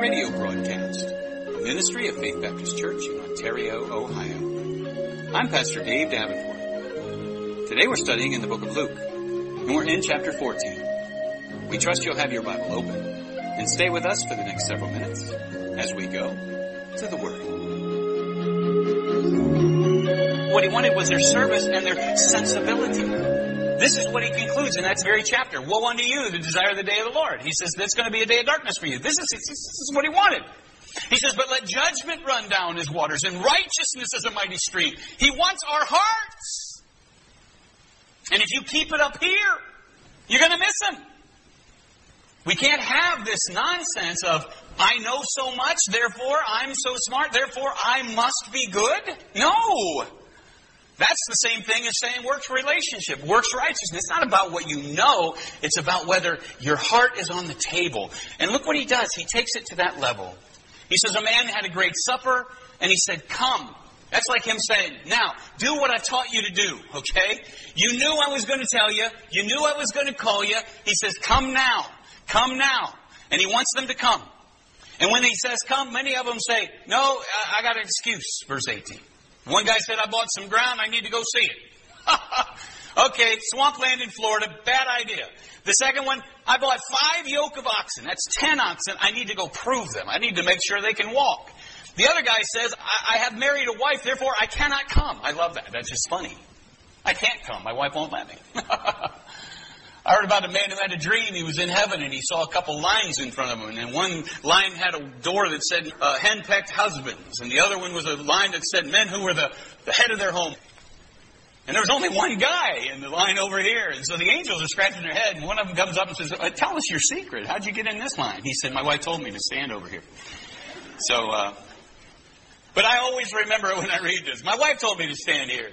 radio broadcast, a ministry of Faith Baptist Church in Ontario, Ohio. I'm Pastor Dave Davenport. Today we're studying in the book of Luke, and we're in chapter 14. We trust you'll have your Bible open and stay with us for the next several minutes as we go to the Word. What he wanted was their service and their sensibility. This is what he concludes in that very chapter. Woe unto you that desire the day of the Lord. He says, that's going to be a day of darkness for you. This is what he wanted. He says, but let judgment run down as waters, and righteousness as a mighty stream. He wants our hearts. And if you keep it up here, you're going to miss him. We can't have this nonsense of, I know so much, therefore I'm so smart, therefore I must be good. No. That's the same thing as saying works relationship, works righteousness. It's not about what you know. It's about whether your heart is on the table. And look what he does. He takes it to that level. He says, a man had a great supper, and he said, come. That's like him saying, now, do what I taught you to do, okay? You knew I was going to tell you. You knew I was going to call you. He says, come now. Come now. And he wants them to come. And when he says come, many of them say, no, I got an excuse, verse 18. One guy said, I bought some ground, I need to go see it. Okay, swampland in Florida, bad idea. The second one, I bought 5 yoke of oxen. That's 10 oxen. I need to go prove them. I need to make sure they can walk. The other guy says, I have married a wife, therefore I cannot come. I love that. That's just funny. I can't come. My wife won't let me. I heard about a man who had a dream. He was in heaven and he saw a couple lines in front of him. And one line had a door that said henpecked husbands. And the other one was a line that said men who were the head of their home. And there was only one guy in the line over here. And so the angels are scratching their head. And one of them comes up and says, tell us your secret. How'd you get in this line? He said, my wife told me to stand over here. So, but I always remember it when I read this. My wife told me to stand here.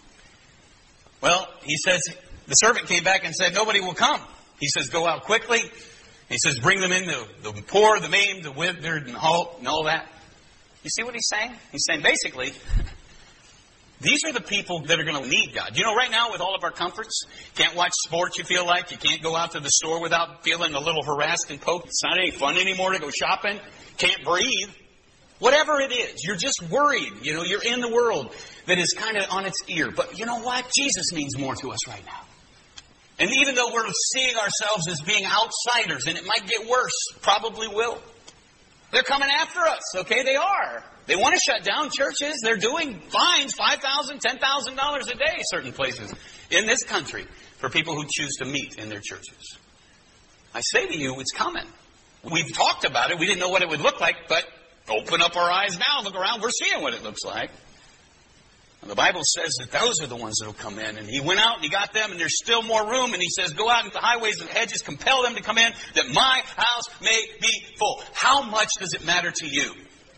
Well, he says, the servant came back and said, nobody will come. He says, go out quickly. He says, bring them in, the poor, the maimed, the withered, and halt, and all that. You see what he's saying? He's saying, basically, these are the people that are going to need God. You know, right now, with all of our comforts, can't watch sports you feel like. You can't go out to the store without feeling a little harassed and poked. It's not any fun anymore to go shopping. Can't breathe. Whatever it is, you're just worried. You know, you're in the world that is kind of on its ear. But you know what? Jesus means more to us right now. And even though we're seeing ourselves as being outsiders, and it might get worse, probably will. They're coming after us, okay? They are. They want to shut down churches. They're doing fines, $5,000, $10,000 a day, certain places in this country, for people who choose to meet in their churches. I say to you, it's coming. We've talked about it. We didn't know what it would look like, but open up our eyes now, look around, we're seeing what it looks like. And the Bible says that those are the ones that will come in. And he went out and he got them, and there's still more room. And he says, go out into the highways and hedges, compel them to come in, that my house may be full. How much does it matter to you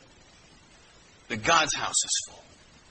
that God's house is full?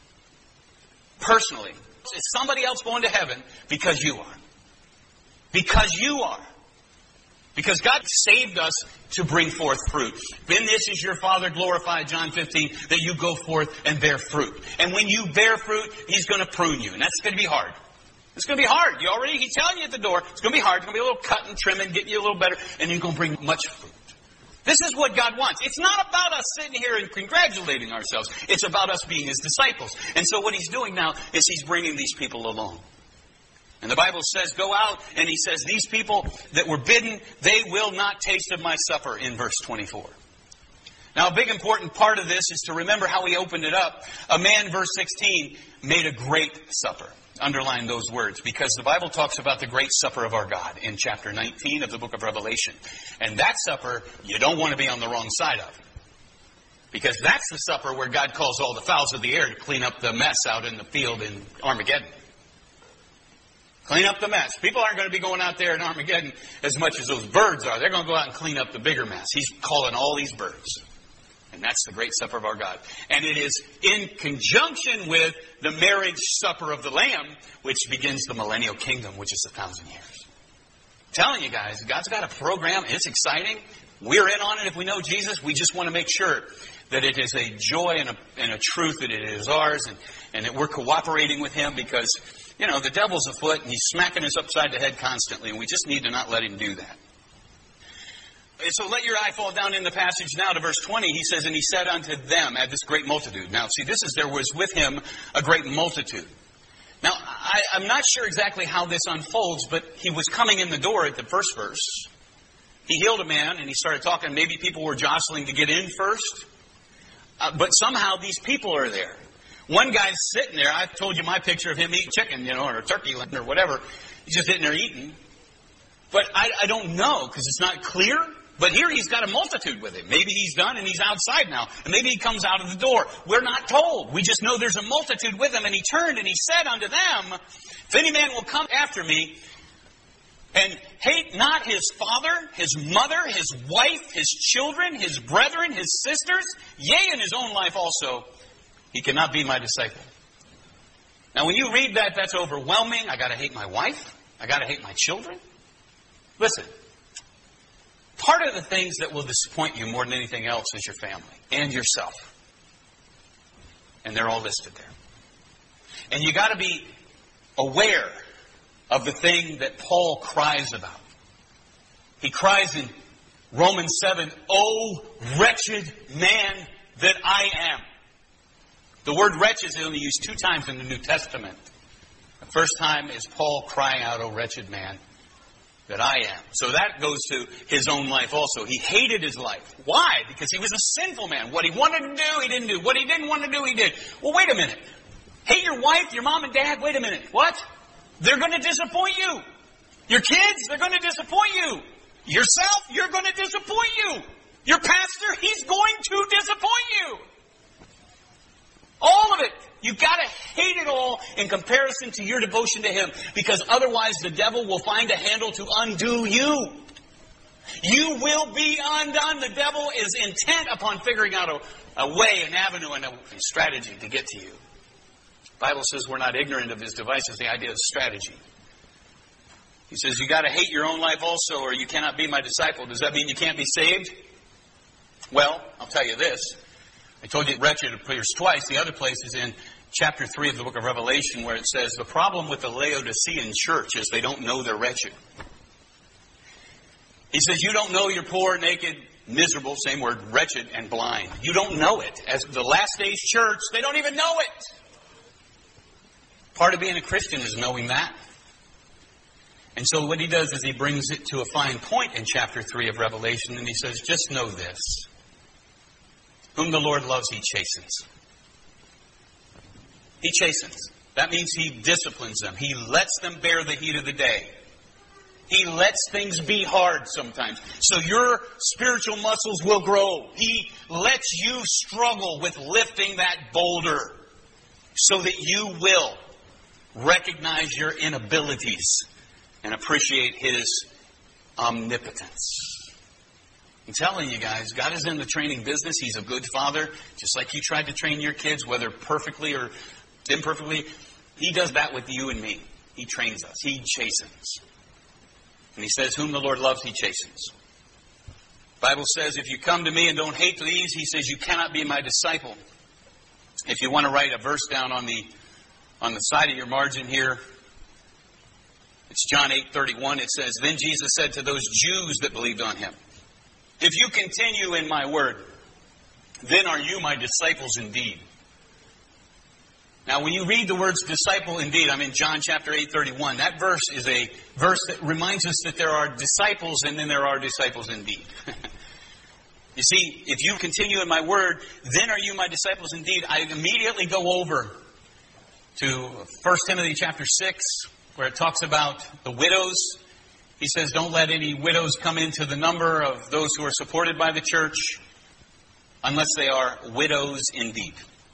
Personally, is somebody else going to heaven because you are? Because you are. Because God saved us to bring forth fruit. In this is your Father glorified, John 15, that you go forth and bear fruit. And when you bear fruit, He's going to prune you. And that's going to be hard. It's going to be hard. He's telling you at the door, it's going to be hard. It's going to be a little cut and trimming, getting you a little better. And you're going to bring much fruit. This is what God wants. It's not about us sitting here and congratulating ourselves. It's about us being His disciples. And so what He's doing now is He's bringing these people along. And the Bible says, go out, and He says, these people that were bidden, they will not taste of my supper, in verse 24. Now, a big important part of this is to remember how He opened it up. A man, verse 16, made a great supper. Underline those words, because the Bible talks about the great supper of our God in chapter 19 of the book of Revelation. And that supper, you don't want to be on the wrong side of. Because that's the supper where God calls all the fowls of the air to clean up the mess out in the field in Armageddon. Clean up the mess. People aren't going to be going out there in Armageddon as much as those birds are. They're going to go out and clean up the bigger mess. He's calling all these birds. And that's the great supper of our God. And it is in conjunction with the marriage supper of the Lamb, which begins the millennial kingdom, which is 1,000 years. I'm telling you guys, God's got a program. It's exciting. We're in on it if we know Jesus. We just want to make sure that it is a joy and a truth that it is ours, and that we're cooperating with Him, because you know, the devil's afoot and he's smacking us upside the head constantly, and we just need to not let him do that. So let your eye fall down in the passage now to verse 20. He says, and he said unto them, at this great multitude. Now, see, there was with him a great multitude. Now, I'm not sure exactly how this unfolds, but he was coming in the door at the first verse. He healed a man, and he started talking. Maybe people were jostling to get in first. But somehow these people are there. One guy's sitting there. I've told you my picture of him eating chicken, or a turkey or whatever. He's just sitting there eating. But I don't know, because it's not clear. But here he's got a multitude with him. Maybe he's done and he's outside now. And maybe he comes out of the door. We're not told. We just know there's a multitude with him. And he turned and he said unto them, if any man will come after me and hate not his father, his mother, his wife, his children, his brethren, his sisters, yea, in his own life also, he cannot be my disciple. Now when you read that, that's overwhelming. I got to hate my wife. I got to hate my children. Listen. Part of the things that will disappoint you more than anything else is your family and yourself. And they're all listed there. And you got to be aware of the thing that Paul cries about. He cries in Romans 7, "O wretched man that I am." The word wretched is only used 2 times in the New Testament. The first time is Paul crying out, "O wretched man that I am." So that goes to his own life also. He hated his life. Why? Because he was a sinful man. What he wanted to do, he didn't do. What he didn't want to do, he did. Well, wait a minute. Hate your wife, your mom and dad? Wait a minute. What? They're going to disappoint you. Your kids, they're going to disappoint you. Yourself, you're going to disappoint you. Your pastor, he's going to disappoint you. All of it. You've got to hate it all in comparison to your devotion to him. Because otherwise the devil will find a handle to undo you. You will be undone. The devil is intent upon figuring out a way, an avenue, and a strategy to get to you. The Bible says we're not ignorant of his devices. The idea is strategy. He says you got to hate your own life also, or you cannot be my disciple. Does that mean you can't be saved? Well, I'll tell you this. I told you wretched appears twice. The other place is in chapter 3 of the book of Revelation, where it says the problem with the Laodicean church is they don't know they're wretched. He says you don't know you're poor, naked, miserable, same word, wretched, and blind. You don't know it. As the last days church, they don't even know it. Part of being a Christian is knowing that. And so what he does is he brings it to a fine point in chapter 3 of Revelation, and he says, just know this. Whom the Lord loves, he chastens. He chastens. That means he disciplines them. He lets them bear the heat of the day. He lets things be hard sometimes. So your spiritual muscles will grow. He lets you struggle with lifting that boulder so that you will recognize your inabilities and appreciate his omnipotence. I'm telling you guys, God is in the training business. He's a good father. Just like you tried to train your kids, whether perfectly or imperfectly, he does that with you and me. He trains us. He chastens. And he says, whom the Lord loves, he chastens. The Bible says, if you come to me and don't hate these, he says, you cannot be my disciple. If you want to write a verse down on the side of your margin here, it's John 8:31. It says, then Jesus said to those Jews that believed on him, if you continue in my word, then are you my disciples indeed. Now, when you read the words disciple indeed, I'm in John chapter 8:31. That verse is a verse that reminds us that there are disciples and then there are disciples indeed. You see, if you continue in my word, then are you my disciples indeed. I immediately go over to 1 Timothy chapter 6, where it talks about the widows. He says, don't let any widows come into the number of those who are supported by the church unless they are widows indeed.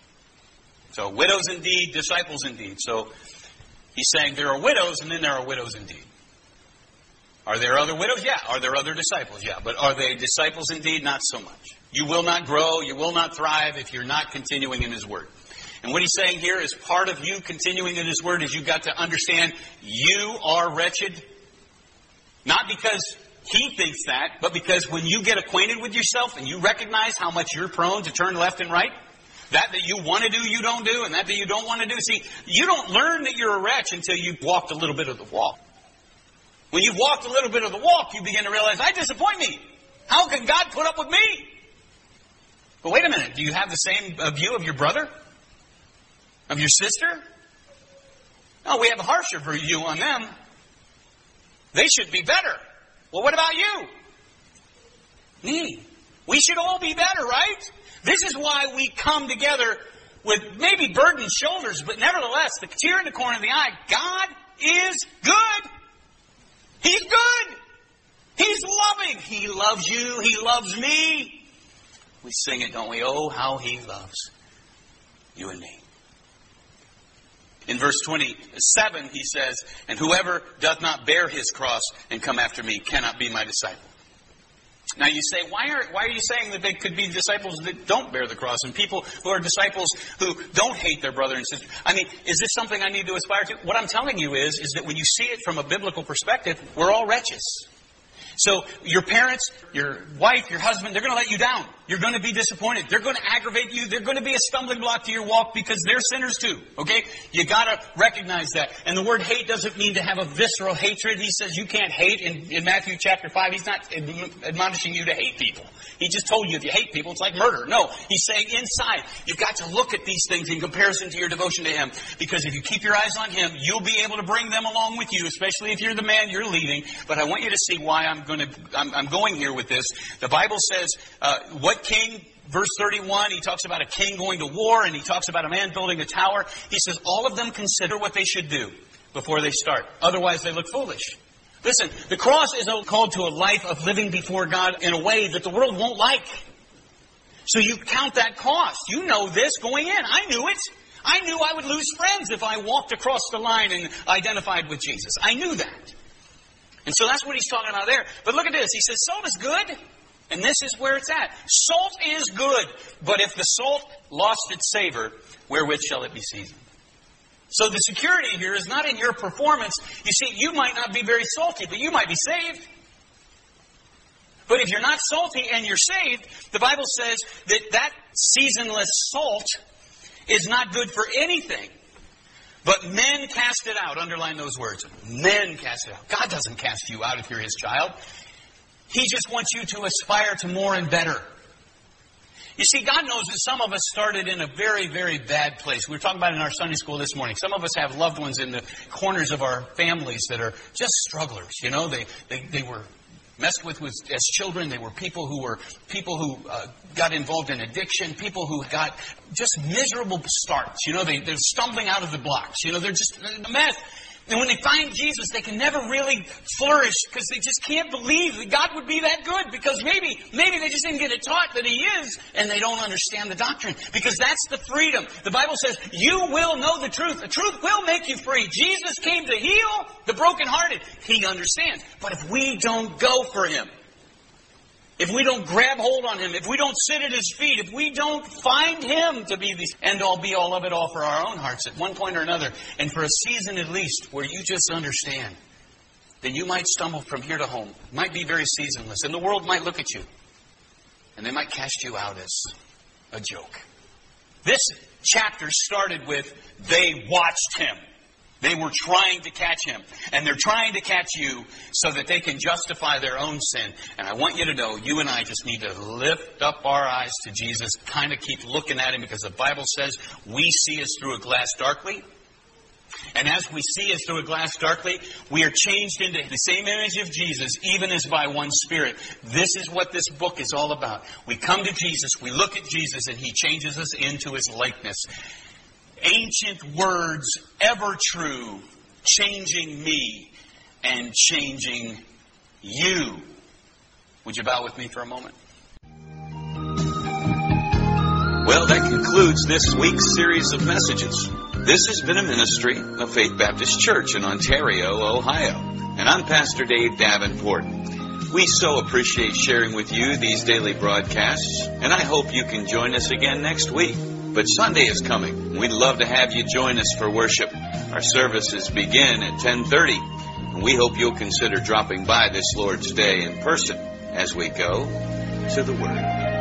So widows indeed, disciples indeed. So he's saying there are widows and then there are widows indeed. Are there other widows? Yeah. Are there other disciples? Yeah. But are they disciples indeed? Not so much. You will not grow, you will not thrive if you're not continuing in his word. And what he's saying here is part of you continuing in his word is you've got to understand you are wretched. Not because he thinks that, but because when you get acquainted with yourself and you recognize how much you're prone to turn left and right, that you want to do, you don't do, and that you don't want to do. See, you don't learn that you're a wretch until you've walked a little bit of the walk. When you've walked a little bit of the walk, you begin to realize, I disappoint me. How can God put up with me? But wait a minute. Do you have the same view of your brother? Of your sister? No, we have a harsher view on them. They should be better. Well, what about you? Me. We should all be better, right? This is why we come together with maybe burdened shoulders, but nevertheless, the tear in the corner of the eye. God is good. He's good. He's loving. He loves you. He loves me. We sing it, don't we? Oh, how He loves you and me. In verse 27, he says, and whoever doth not bear his cross and come after me cannot be my disciple. Now you say, why are you saying that they could be disciples that don't bear the cross and people who are disciples who don't hate their brother and sister? I mean, is this something I need to aspire to? What I'm telling you is that when you see it from a biblical perspective, we're all wretches. So your parents, your wife, your husband, they're going to let you down. You're going to be disappointed. They're going to aggravate you. They're going to be a stumbling block to your walk because they're sinners too. Okay? You got to recognize that. And the word hate doesn't mean to have a visceral hatred. He says you can't hate. In Matthew chapter 5, he's not admonishing you to hate people. He just told you if you hate people, it's like murder. No, he's saying inside, you've got to look at these things in comparison to your devotion to Him. Because if you keep your eyes on Him, you'll be able to bring them along with you, especially if you're the man you're leading. But I want you to see why I'm going here with this. The Bible says, what king? Verse 31, he talks about a king going to war, and he talks about a man building a tower. He says, all of them consider what they should do before they start. Otherwise, they look foolish. Listen, the cross is called to a life of living before God in a way that the world won't like. So you count that cost. You know this going in. I knew it. I knew I would lose friends if I walked across the line and identified with Jesus. I knew that. And so that's what he's talking about there. But look at this. He says, salt is good. And this is where it's at. Salt is good. But if the salt lost its savor, wherewith shall it be seasoned? So the security here is not in your performance. You see, you might not be very salty, but you might be saved. But if you're not salty and you're saved, the Bible says that seasonless salt is not good for anything. But men cast it out. Underline those words. Men cast it out. God doesn't cast you out if you're His child. He just wants you to aspire to more and better. You see, God knows that some of us started in a very, very bad place. We were talking about it in our Sunday school this morning. Some of us have loved ones in the corners of our families that are just strugglers. You know, they were messed with as children. They were people who got involved in addiction, people who got just miserable starts. You know, they're stumbling out of the blocks. You know, they're just a mess. And when they find Jesus, they can never really flourish because they just can't believe that God would be that good, because maybe they just didn't get it taught that He is, and they don't understand the doctrine, because that's the freedom. The Bible says you will know the truth. The truth will make you free. Jesus came to heal the brokenhearted. He understands. But if we don't go for Him, if we don't grab hold on Him, if we don't sit at His feet, if we don't find Him to be the end-all, be-all of it all for our own hearts at one point or another, and for a season at least where you just understand, then you might stumble from here to home. It might be very seasonless, and the world might look at you, and they might cast you out as a joke. This chapter started with, they watched Him. They were trying to catch Him. And they're trying to catch you so that they can justify their own sin. And I want you to know, you and I just need to lift up our eyes to Jesus, kind of keep looking at Him, because the Bible says we see as through a glass darkly. And as we see as through a glass darkly, we are changed into the same image of Jesus, even as by one Spirit. This is what this book is all about. We come to Jesus, we look at Jesus, and He changes us into His likeness. Ancient words, ever true, changing me and changing you. Would you bow with me for a moment? Well, that concludes this week's series of messages. This has been a ministry of Faith Baptist Church in Ontario, Ohio. And I'm Pastor Dave Davenport. We so appreciate sharing with you these daily broadcasts, and I hope you can join us again next week. But Sunday is coming. We'd love to have you join us for worship. Our services begin at 10:30. And we hope you'll consider dropping by this Lord's Day in person as we go to the Word.